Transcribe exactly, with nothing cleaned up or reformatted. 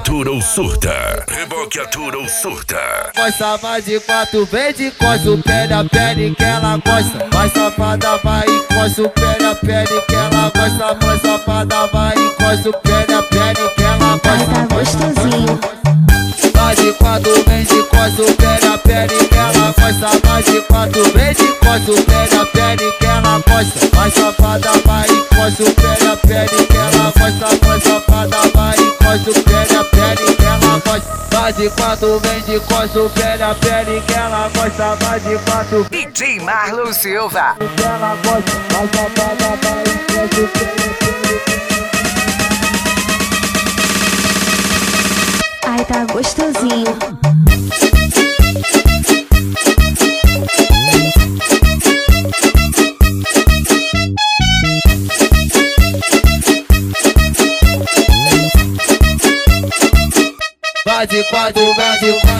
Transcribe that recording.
atura ou surta. Reboque atura ou surta. Vai safada de quatro, vem de costa, o pé na pele que ela gosta. Vai safada, vai encosta o pé na pele que ela gosta. Vai safada, vai encosta o pé na pele que ela gosta. Tá gostosinho. Vai de quatro, vem de costa, o pé na pele que ela gosta. Vai de quatro, vem de costa, o pé na pele que ela gosta. Vai safada, vai encosta o pé na pele que ela gosta. Vai safada, vai encosta o pé na pele que ela gosta. Vai de quatro, vem de costa, o pé na pele que ela gosta. Vai de quatro, D J Marlon Silva. que ela gosta. Vai safada, vai encosta o pé na pele. Ai, tá gostosinho. Vai de quatro, vai de quatro.